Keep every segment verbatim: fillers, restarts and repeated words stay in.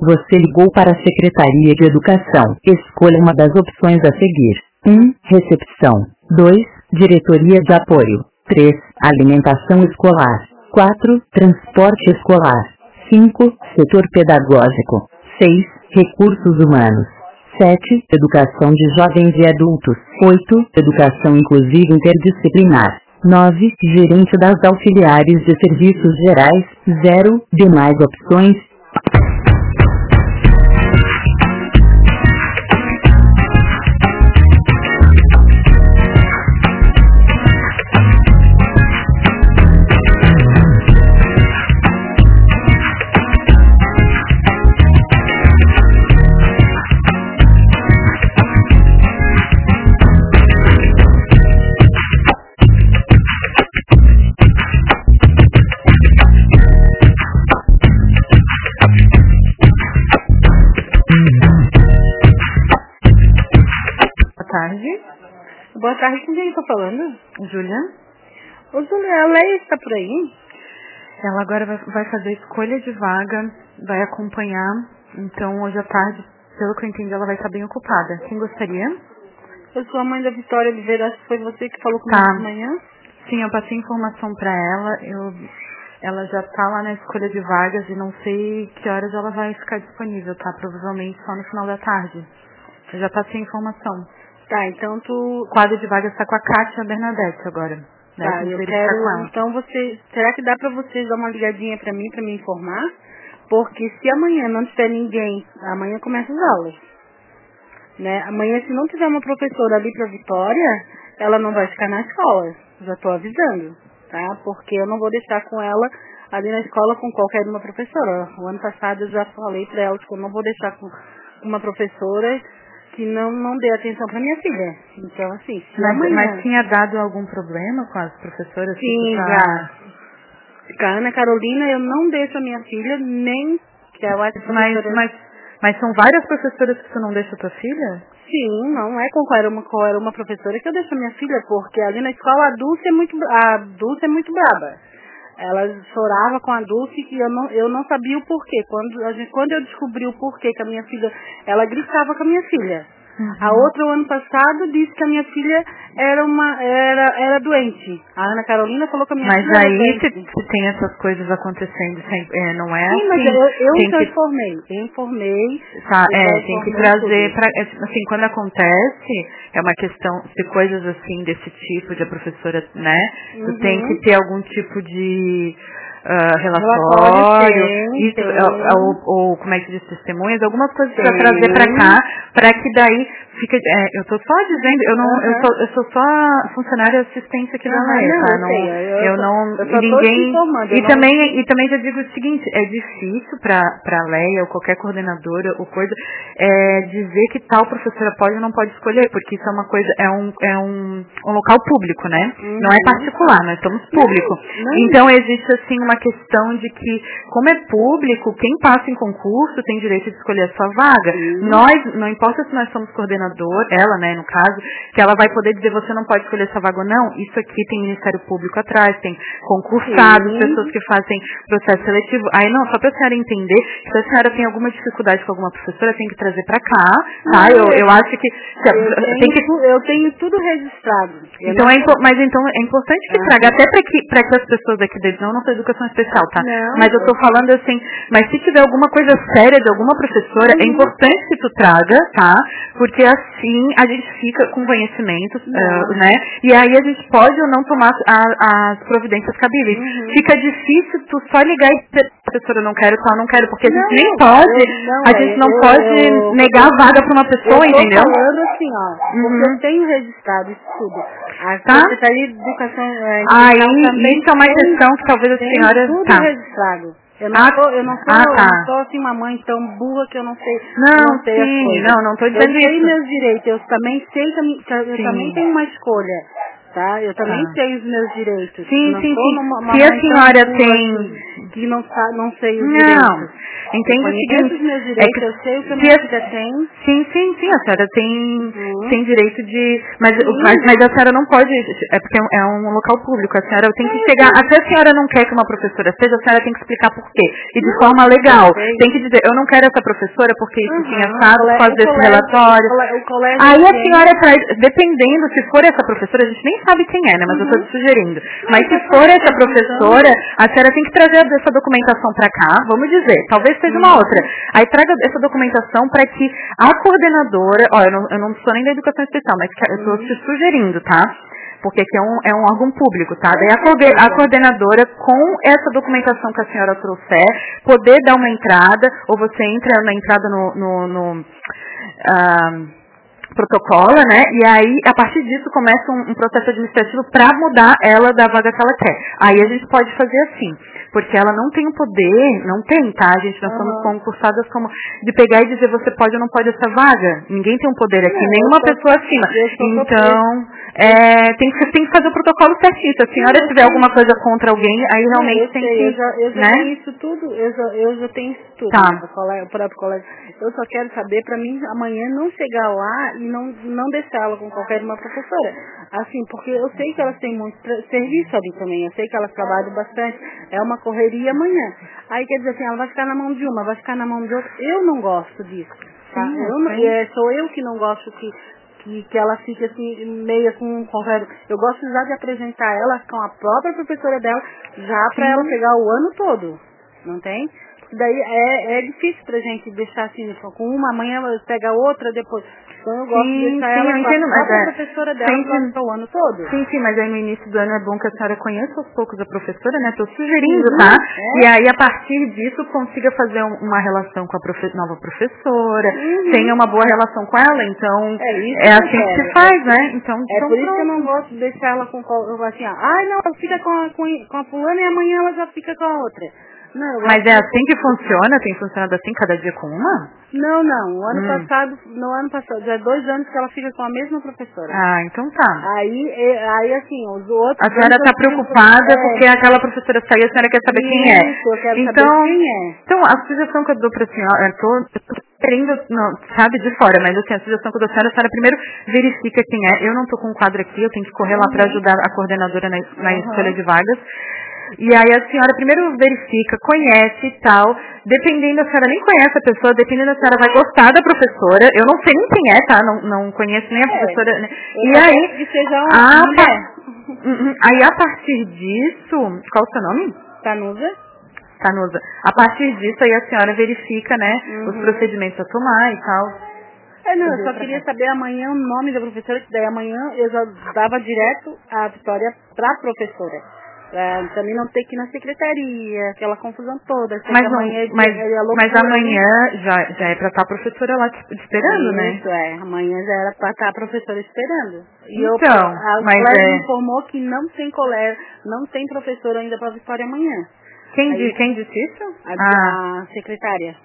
Você ligou para a Secretaria de Educação. Escolha uma das opções a seguir. um. Recepção. dois. Diretoria de Apoio. três. Alimentação escolar. quatro. Transporte escolar. cinco. Setor pedagógico. seis. Recursos humanos. sete. Educação de jovens e adultos. oito. Educação inclusiva interdisciplinar. nove. Gerente das auxiliares de serviços gerais. zero. Demais opções. Boa tarde. Boa tarde, com quem eu tô falando? Júlia. Ô, Júlia, a Leia está por aí? Ela agora vai, vai fazer escolha de vaga, vai acompanhar. Então, hoje à tarde, pelo que eu entendi, ela vai estar bem ocupada. Quem gostaria? Eu sou a mãe da Vitória Oliveira, acho que foi você que falou comigo Tá. de manhã? Sim, eu passei informação para ela. Eu, ela já tá lá na escolha de vagas e não sei que horas ela vai ficar disponível, tá? Provavelmente só no final da tarde. Eu já passei informação. Tá, então tu... O quadro de vagas está com a Kátia Bernadette agora. Né? Tá, eu quero... Então você... Será que dá pra vocês dar uma ligadinha pra mim, pra me informar? Porque se amanhã não tiver ninguém, amanhã começa as aulas. Né? Amanhã, se não tiver uma professora ali pra Vitória, ela não vai ficar na escola. Já tô avisando, tá? Porque eu não vou deixar com ela ali na escola com qualquer uma professora. O ano passado eu já falei pra ela que eu não vou deixar com uma professora que não, não dê atenção pra minha filha. Então, assim, se mas, amanhã... Mas tinha dado algum problema com as professoras? Sim, tá... já. Com a Ana Carolina, eu não deixo a minha filha, nem que ela... Mas, mas, mas são várias professoras que tu não deixa a tua filha? Sim, não é com qualquer uma, qualquer uma professora que eu deixo a minha filha, porque ali na escola a Dulce é muito, a Dulce é muito braba. Ela chorava com a Dulce e eu não, eu não sabia o porquê. Quando, a gente, quando eu descobri o porquê que a minha filha, ela gritava com a minha filha. Uhum. A outra, o ano passado, disse que a minha filha era uma era, era doente. A Ana Carolina falou que a minha mas filha era aí, doente. Mas aí, se tem essas coisas acontecendo, sem, é, não é Sim, assim? mas eu, eu tem já que... informei. Eu informei. Tá, eu é, já tem que informei trazer, tudo. pra, assim, quando acontece, é uma questão, se coisas assim, desse tipo, de a professora, né, Uhum. tu tem que ter algum tipo de... Uh, relatório, relatório, tem, isso, tem. Ou, ou como é que diz, testemunhas, algumas coisas para trazer para cá, para que daí fica, é, eu tô só dizendo, eu não, Uhum. eu, sou, eu sou só funcionária assistente aqui uhum, da Leia, não, tá? Eu, Não, sei, eu, eu, eu não, eu só ninguém, e não... também, e também já digo o seguinte, é difícil para para Leia ou qualquer coordenadora ou coisa, é, dizer que tal professora pode ou não pode escolher, porque isso é uma coisa, é um, é um, um local público, né? Uhum. Não é particular, nós somos público. Não, não. Então existe assim uma questão de que, como é público, quem passa em concurso tem direito de escolher a sua vaga. Uhum. Nós, não importa se nós somos coordenador, ela, né, no caso, que ela vai poder dizer você não pode escolher essa vaga ou não. Isso aqui tem Ministério Público atrás, tem concursados, Sim. pessoas que fazem processo seletivo. Aí não, só para a senhora entender, se a senhora tem alguma dificuldade com alguma professora, tem que trazer para cá, tá? Não, eu, eu acho que... Se, eu, tenho tem que tu, eu tenho tudo registrado. Eu então não... é, mas então é importante que ah. traga, até para que, pra que as pessoas aqui dentro, não, não sou educação especial, tá? Não, mas eu tô falando assim, mas se tiver alguma coisa séria de alguma professora, uhum. é importante que tu traga, tá? Porque assim a gente fica com conhecimentos, uh, né? E aí a gente pode ou não tomar a, as providências cabíveis. Uhum. Fica difícil tu só ligar e dizer, professora, não quero, tal, não quero, porque a gente não, nem pode, eu, não, a gente não eu, pode eu, negar eu, a vaga para uma pessoa, eu tô entendeu? falando assim, ó, porque uhum. eu tenho registrado isso tudo. A tá? Secretaria de Educação, é, Aí, também isso é uma tem, questão que talvez a tem senhora... tudo tá. registrado. Eu não, ah, sou, eu não sou, ah, tá. eu não sou assim uma mãe tão burra que eu não sei, não, não sei sim, as coisas. não, não tô dizendo eu sei isso. meus direitos, eu também sei que eu sim. também tenho uma escolha. tá? Eu também Ah. sei os meus direitos. Sim, não sim, sou sim. Uma, uma Se a mãe senhora tão tem... assim, que não, sa- não sei os Não, direitos. entende Eu o conheço seguinte, os meus é direitos, que eu sei o que a se minha a- filha tem. Sim, sim, sim, a senhora tem, Uhum. tem direito de... Mas, Sim. mas, mas a senhora não pode... É porque é um, é um local público, a senhora tem que É, chegar... sim. Até a senhora não quer que uma professora seja, a senhora tem que explicar por quê. E de Não, forma legal. eu sei. Tem que dizer, eu não quero essa professora porque isso Uhum. tinha assado O por causa cole- desse o colégio- relatório. o cole- o colégio Aí a tem- senhora traz, dependendo, se for essa professora, a gente nem sabe quem é, né? Mas eu estou Uhum. te sugerindo. Não, Mas eu se tô for essa perguntando. professora, a senhora tem que trazer essa documentação para cá, vamos dizer, talvez seja uma Uhum. outra. Aí traga essa documentação para que a coordenadora, ó, eu não, eu não sou nem da educação especial, mas que- eu estou Uhum. te sugerindo, tá? Porque aqui é um, é um órgão público, tá? Daí a, Com coorde- a certeza. coordenadora, com essa documentação que a senhora trouxer, poder dar uma entrada, ou você entra na entrada no... no, no ah, protocola, né? E aí, a partir disso, começa um, um processo administrativo para mudar ela da vaga que ela quer. Aí a gente pode fazer assim, porque ela não tem o poder, não tem, tá? A gente, nós Uhum. somos concursadas como de pegar e dizer você pode ou não pode essa vaga. Ninguém tem um poder aqui, Não, nenhuma eu tô- pessoa acima. eu tô- Então, é, tem, que, tem que fazer o protocolo certinho. Se a senhora Não, tiver eu alguma coisa contra alguém, aí Não, realmente eu tem sei, que, eu já, eu já né? tenho isso tudo, eu já, eu já tenho isso tudo, Tá. né, do colégio, o próprio colégio. Eu só quero saber, pra mim, amanhã não chegar lá e não, não deixar ela com qualquer uma professora. Assim, porque eu sei que elas têm muito tra- serviço ali também, eu sei que elas trabalham bastante, é uma correria amanhã. Aí quer dizer assim, ela vai ficar na mão de uma, vai ficar na mão de outra. Eu não gosto disso, tá? Sim, eu eu não, sei. é, sou eu que não gosto que que, que ela fique assim, meia com correto. Eu gosto já de apresentar ela com a própria professora dela, já para ela pegar o ano todo, não tem? Porque daí é, é difícil pra gente deixar assim, com uma, amanhã ela pega outra, depois. Então eu gosto Sim, de deixar sim, ela eu com entendo, a mas própria é, professora dela sempre- para o ano todo. Sim, sim, mas aí no início do ano é bom que a senhora conheça aos poucos a professora, né? Estou sugerindo, Uhum, tá? é. E aí, a partir disso, consiga fazer um- uma relação com a profe- nova professora, Uhum. tenha uma boa relação com ela, então É isso é que eu assim que quero. se faz, né? Então, É então por isso que eu pronto. não gosto de deixar ela com qual- assim, ó, ai não, ela fica com a, com, com a fulana e amanhã ela já fica com a outra. Não, eu Mas gosto é de- assim que funciona? Tem funcionado assim cada dia com uma? Não, não. O ano Hum. passado, no ano passado, já é dois anos que ela fica com a mesma professora. Ah, então tá. Aí, é- aí assim, os outros. A senhora anos está eu tive- preocupada é, porque aquela professora saiu, a senhora quer saber quem é. Isso, eu quero então, saber quem é. Então, a sugestão que eu dou para a senhora, eu tô querendo, não, sabe, de fora, mas assim, a sugestão que eu dou para a senhora, a senhora primeiro verifica quem é. Eu não estou com um quadro aqui, eu tenho que correr lá para Uhum. ajudar a coordenadora na, na Uhum. escolha de vagas. E aí a senhora primeiro verifica, conhece e tal. Dependendo, a senhora nem conhece a pessoa, dependendo, a senhora vai gostar da professora. Eu não sei nem quem é, tá? Não, não conheço nem a É, professora. Né? eu E só aí, quero que seja uma a mulher. Uhum. Aí a partir disso, qual o seu nome? Tanusa? Tanusa. A partir disso aí a senhora verifica, né, os Uhum. procedimentos a tomar e tal. É, não, eu Cadê só pra queria cá? saber amanhã o nome da professora, que daí amanhã eu já dava direto a Vitória pra professora. Pra também não ter que ir na secretaria, aquela confusão toda. Sei Mas, que não, amanhã é, mas, dia- é a loucura, mas amanhã já, já é pra estar a professora lá te- esperando, né? Isso, é. Amanhã já era pra estar a professora esperando. E eu, Então, a, o mas colégio é- me informou que não tem colégio, não tem professora ainda pra Vitória amanhã. Quem, Aí- di- quem disse isso? A, Ah, a secretária.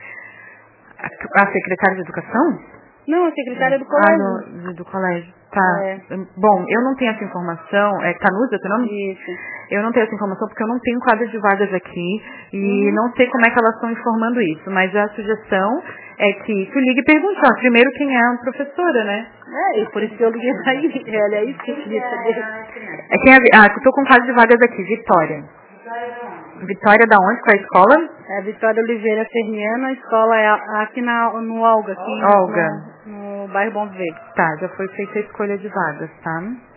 a, a secretária de educação? Não, a secretária do Ah, colégio. do, do colégio. Tá. É. Bom, eu não tenho essa informação. É Tanusa, teu nome? Isso. Eu não tenho essa informação porque eu não tenho quadro de vagas aqui e Uhum. não sei como é que elas estão informando isso. Mas a sugestão é que tu ligue e pergunte, ó, primeiro quem é a professora, né? É, e por isso que eu liguei pra ele. Olha, é isso que eu queria saber. É quem é, ah, eu tô com quadro de vagas aqui, Vitória. Vitória da onde? Qual é a escola? É a Vitória Oliveira Ferniano, a escola é a- aqui na, no Olga, aqui Olga. no, no bairro Bom Viver. Tá, já foi feita a escolha de vagas, tá?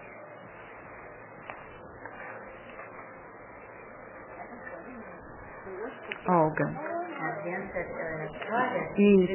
Olga. Isso.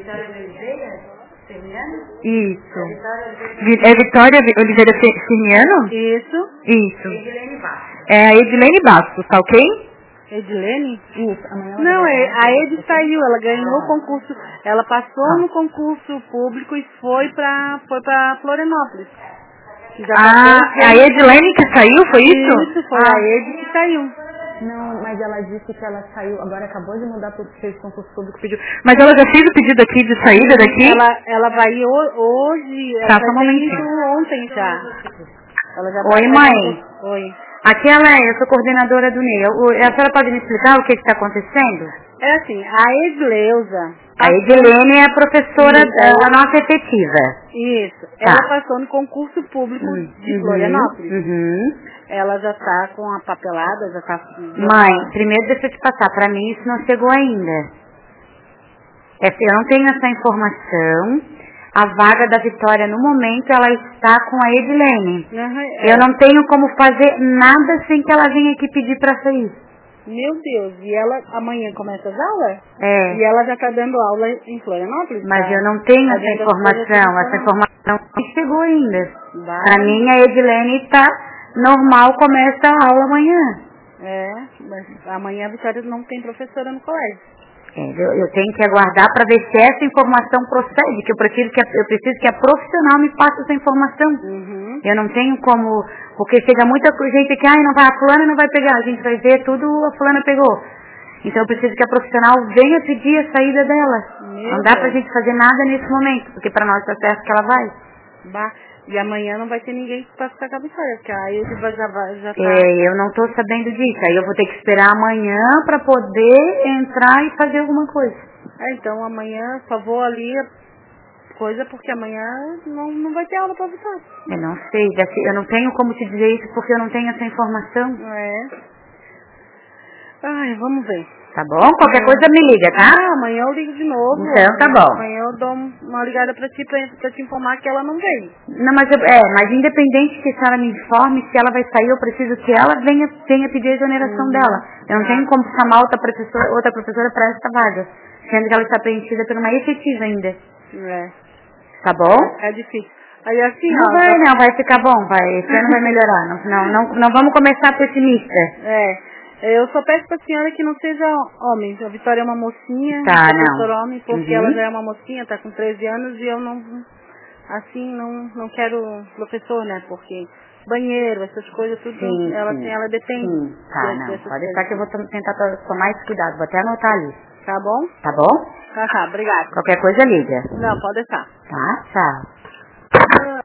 Isso. Vi- É Vitória Vi- Oliveira Fe- Firmiano? Isso. Isso. É a Edilene Bastos, tá ok? Edilene? Isso. Amanhã ela Não, vai é, lá. a Ed saiu, ela ganhou o concurso, ela passou Ah. no concurso público e foi pra, foi pra Florianópolis. Que já Ah, passou, a Edilene que saiu, foi isso? Isso, foi Ah. a Ed que saiu. Não, mas ela disse que ela saiu, agora acabou de mudar para o concurso público, pediu. Mas ela já fez o pedido aqui de saída daqui? Ela, ela vai ho- hoje, ela Tá, já só um tem momentinho. ido ontem já. Ela já Oi, tá mãe. fazendo... Oi. Aqui ela é, eu sou coordenadora do N E I. Eu- A senhora pode me explicar o que está acontecendo? É assim, a Edileuza... A Edilene é a professora, Isso, da- ela- a nossa efetiva. Isso. Tá. Ela passou no concurso público de Uhum, Florianópolis. uhum. Ela já tá com a papelada, já tá... Mãe, primeiro deixa eu te passar, pra mim isso não chegou ainda. É, eu não tenho essa informação. A vaga da Vitória, no momento, ela está com a Edilene. Uhum, é. Eu não tenho como fazer nada sem que ela venha aqui pedir pra sair. Meu Deus, e ela amanhã começa as aulas? É, E ela já tá dando aula em Florianópolis? mas tá? eu não tenho Tá essa dando as coisas informação. aqui em Essa informação não chegou ainda. Vai. Pra mim, a Edilene está normal, começa a aula amanhã. É, mas amanhã a Vitória não tem professora no colégio. É, eu, eu tenho que aguardar para ver se essa informação procede, que eu preciso que a, eu preciso que a profissional me passe essa informação. Uhum. Eu não tenho como, porque chega muita gente que, ai, não vai, a fulana não vai pegar, a gente vai ver tudo, a fulana pegou. Então eu preciso que a profissional venha pedir a saída dela. Meu não dá Deus. pra gente fazer nada nesse momento, porque para nós tá certo que ela vai. Bah. E amanhã não vai ter ninguém pra ficar com a Vitória, porque a Edileuza já, vai- já tá... É, eu não tô sabendo disso, aí eu vou ter que esperar amanhã para poder entrar e fazer alguma coisa. É, então amanhã só vou ali coisa, porque amanhã não, não vai ter aula pra Vitória. Eu não sei, deve- eu não tenho como te dizer isso porque eu não tenho essa informação. É. Ai, vamos ver. Tá bom? Qualquer coisa me liga, tá? Ah, amanhã eu ligo de novo. Então tá bom. Amanhã eu dou um- uma ligada pra ti, pra, pra te informar que ela não veio. Não, mas eu, é, mas independente que a senhora me informe, se ela vai sair, eu preciso que ela venha, venha pedir a exoneração Hum. dela. Eu não Ah. tenho como chamar outra professora, outra professora para essa vaga, sendo que ela está preenchida por uma efetiva ainda. É. Tá bom? É difícil. Aí assim, Não ó. vai, já- não, vai ficar bom, vai. Esse ano vai melhorar. Não, não, não, não vamos começar pessimista. É. Eu só peço pra senhora que não seja homem. A Vitória é uma mocinha, Tá, um professor não. homem, porque Uhum. ela já é uma mocinha, tá com treze anos e eu não, assim, não, não quero professor, né? Porque banheiro, essas coisas, tudo, Sim, ela, sim. tem, ela depende. Sim, tá, dessas não. coisas. Pode deixar que eu vou tom- tentar to- tomar esse cuidado. Vou até anotar ali. Tá bom? Tá bom? Tá, tá, obrigada. Qualquer coisa liga. Não, pode deixar. Tá? Tchau.